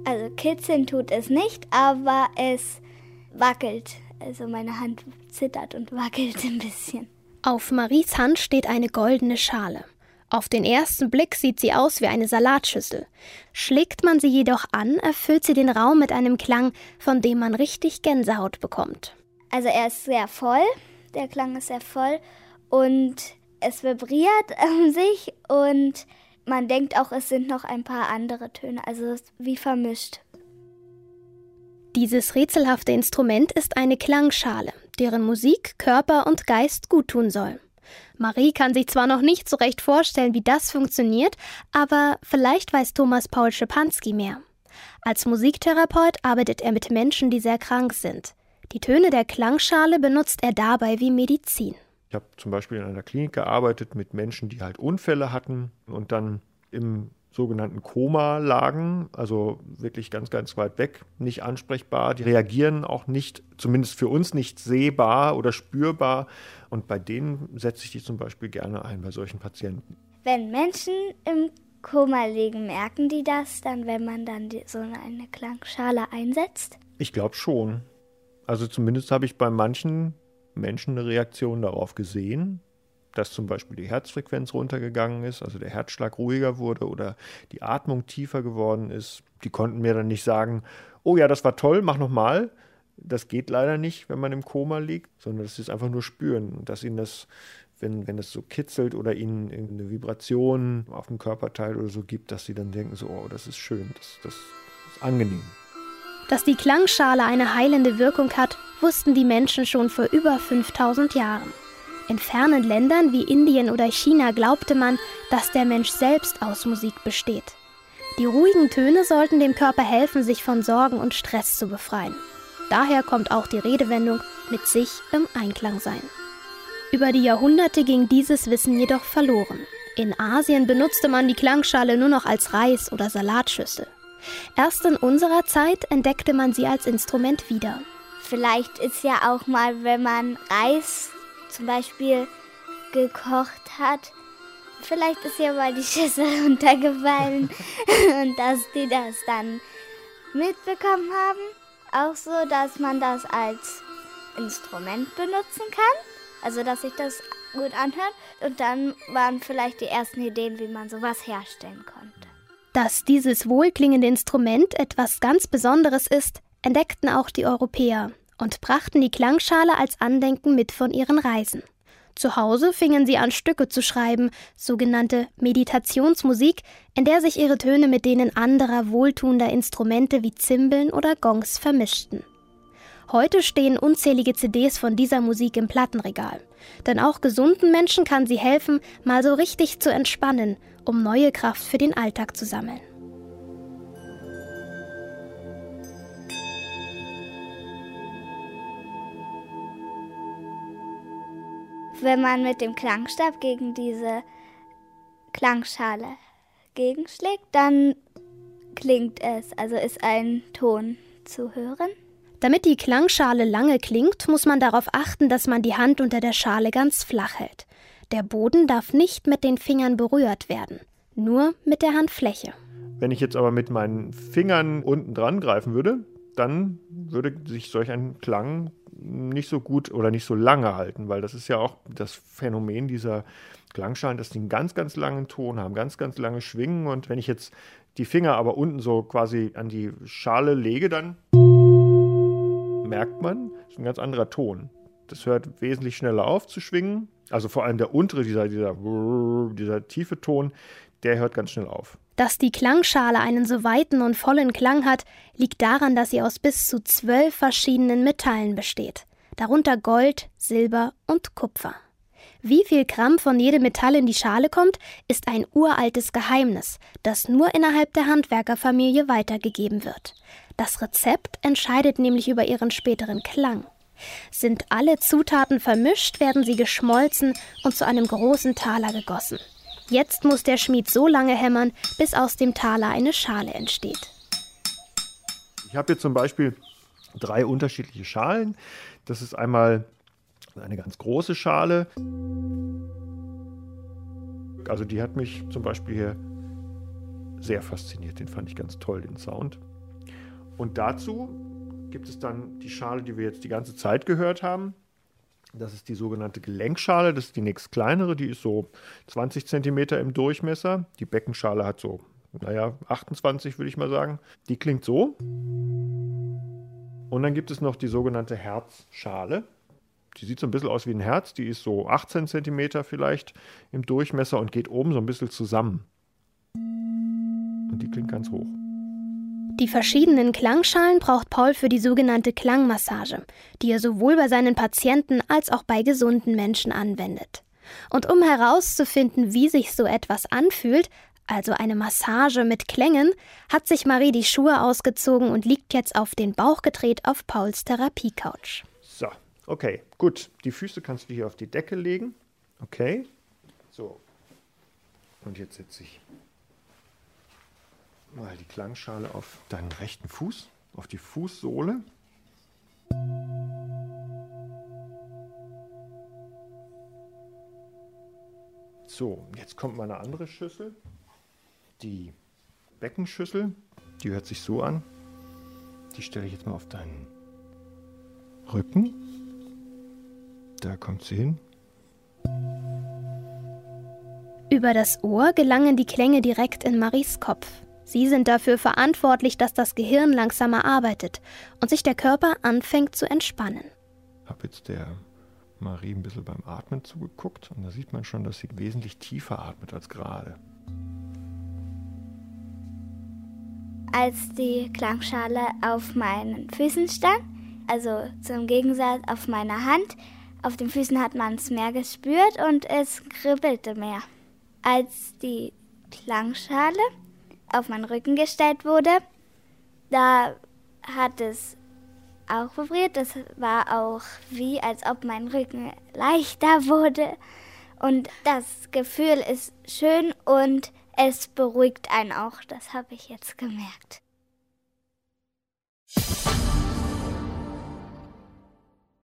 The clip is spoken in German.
Also kitzeln tut es nicht, aber es wackelt. Also meine Hand zittert und wackelt ein bisschen. Auf Maries Hand steht eine goldene Schale. Auf den ersten Blick sieht sie aus wie eine Salatschüssel. Schlägt man sie jedoch an, erfüllt sie den Raum mit einem Klang, von dem man richtig Gänsehaut bekommt. Also er ist sehr voll, der Klang ist sehr voll und es vibriert sich und man denkt auch, es sind noch ein paar andere Töne, also es ist wie vermischt. Dieses rätselhafte Instrument ist eine Klangschale, deren Musik Körper und Geist guttun soll. Marie kann sich zwar noch nicht so recht vorstellen, wie das funktioniert, aber vielleicht weiß Thomas Paul Schepanski mehr. Als Musiktherapeut arbeitet er mit Menschen, die sehr krank sind. Die Töne der Klangschale benutzt er dabei wie Medizin. Ich habe zum Beispiel in einer Klinik gearbeitet mit Menschen, die halt Unfälle hatten und dann im sogenannten Koma lagen, also wirklich ganz, ganz weit weg, nicht ansprechbar. Die reagieren auch nicht, zumindest für uns nicht sehbar oder spürbar. Und bei denen setze ich die zum Beispiel gerne ein, bei solchen Patienten. Wenn Menschen im Koma liegen, merken die das dann, wenn man dann so eine Klangschale einsetzt? Ich glaube schon. Also zumindest habe ich bei manchen Menschen eine Reaktion darauf gesehen, dass zum Beispiel die Herzfrequenz runtergegangen ist, also der Herzschlag ruhiger wurde oder die Atmung tiefer geworden ist. Die konnten mir dann nicht sagen, oh ja, das war toll, mach nochmal. Das geht leider nicht, wenn man im Koma liegt, sondern dass sie es einfach nur spüren und dass ihnen das, wenn es so kitzelt oder ihnen eine Vibration auf dem Körperteil oder so gibt, dass sie dann denken so, oh, das ist schön, das ist angenehm. Dass die Klangschale eine heilende Wirkung hat, wussten die Menschen schon vor über 5000 Jahren. In fernen Ländern wie Indien oder China glaubte man, dass der Mensch selbst aus Musik besteht. Die ruhigen Töne sollten dem Körper helfen, sich von Sorgen und Stress zu befreien. Daher kommt auch die Redewendung mit sich im Einklang sein. Über die Jahrhunderte ging dieses Wissen jedoch verloren. In Asien benutzte man die Klangschale nur noch als Reis- oder Salatschüssel. Erst in unserer Zeit entdeckte man sie als Instrument wieder. Vielleicht ist ja auch mal, wenn man Reis zum Beispiel gekocht hat, vielleicht ist ja mal die Schüssel runtergefallen und dass die das dann mitbekommen haben. Auch so, dass man das als Instrument benutzen kann, also dass sich das gut anhört. Und dann waren vielleicht die ersten Ideen, wie man sowas herstellen konnte. Dass dieses wohlklingende Instrument etwas ganz Besonderes ist, entdeckten auch die Europäer und brachten die Klangschale als Andenken mit von ihren Reisen. Zu Hause fingen sie an, Stücke zu schreiben, sogenannte Meditationsmusik, in der sich ihre Töne mit denen anderer wohltuender Instrumente wie Zimbeln oder Gongs vermischten. Heute stehen unzählige CDs von dieser Musik im Plattenregal. Denn auch gesunden Menschen kann sie helfen, mal so richtig zu entspannen, um neue Kraft für den Alltag zu sammeln. Wenn man mit dem Klangstab gegen diese Klangschale gegenschlägt, dann klingt es, also ist ein Ton zu hören. Damit die Klangschale lange klingt, muss man darauf achten, dass man die Hand unter der Schale ganz flach hält. Der Boden darf nicht mit den Fingern berührt werden, nur mit der Handfläche. Wenn ich jetzt aber mit meinen Fingern unten dran greifen würde, dann würde sich solch ein Klang nicht so gut oder nicht so lange halten, weil das ist ja auch das Phänomen dieser Klangschalen, dass die einen ganz, ganz langen Ton haben, ganz, ganz lange schwingen. Und wenn ich jetzt die Finger aber unten so quasi an die Schale lege, dann merkt man, das ist ein ganz anderer Ton. Das hört wesentlich schneller auf zu schwingen. Also vor allem der untere, dieser tiefe Ton, der hört ganz schnell auf. Dass die Klangschale einen so weiten und vollen Klang hat, liegt daran, dass sie aus bis zu 12 verschiedenen Metallen besteht. Darunter Gold, Silber und Kupfer. Wie viel Gramm von jedem Metall in die Schale kommt, ist ein uraltes Geheimnis, das nur innerhalb der Handwerkerfamilie weitergegeben wird. Das Rezept entscheidet nämlich über ihren späteren Klang. Sind alle Zutaten vermischt, werden sie geschmolzen und zu einem großen Taler gegossen. Jetzt muss der Schmied so lange hämmern, bis aus dem Taler eine Schale entsteht. Ich habe hier zum Beispiel 3 unterschiedliche Schalen. Das ist einmal eine ganz große Schale. Also die hat mich zum Beispiel hier sehr fasziniert. Den fand ich ganz toll, den Sound. Und dazu gibt es dann die Schale, die wir jetzt die ganze Zeit gehört haben. Das ist die sogenannte Gelenkschale, das ist die nächst kleinere, die ist so 20 cm im Durchmesser. Die Beckenschale hat so, 28 würde ich mal sagen. Die klingt so. Und dann gibt es noch die sogenannte Herzschale. Die sieht so ein bisschen aus wie ein Herz, die ist so 18 cm vielleicht im Durchmesser und geht oben so ein bisschen zusammen. Und die klingt ganz hoch. Die verschiedenen Klangschalen braucht Paul für die sogenannte Klangmassage, die er sowohl bei seinen Patienten als auch bei gesunden Menschen anwendet. Und um herauszufinden, wie sich so etwas anfühlt, also eine Massage mit Klängen, hat sich Marie die Schuhe ausgezogen und liegt jetzt auf den Bauch gedreht auf Pauls Therapiecouch. So, okay, gut. Die Füße kannst du hier auf die Decke legen. Okay, so. Und jetzt setze ich mal die Klangschale auf deinen rechten Fuß, auf die Fußsohle. So, jetzt kommt mal eine andere Schüssel. Die Beckenschüssel, die hört sich so an. Die stelle ich jetzt mal auf deinen Rücken. Da kommt sie hin. Über das Ohr gelangen die Klänge direkt in Maries Kopf. Sie sind dafür verantwortlich, dass das Gehirn langsamer arbeitet und sich der Körper anfängt zu entspannen. Ich habe jetzt der Marie ein bisschen beim Atmen zugeguckt und da sieht man schon, dass sie wesentlich tiefer atmet als gerade. Als die Klangschale auf meinen Füßen stand, also zum Gegensatz auf meiner Hand, auf den Füßen hat man es mehr gespürt und es kribbelte mehr. Als die Klangschale auf meinen Rücken gestellt wurde, da hat es auch vibriert. Das war auch wie, als ob mein Rücken leichter wurde. Und das Gefühl ist schön und es beruhigt einen auch. Das habe ich jetzt gemerkt.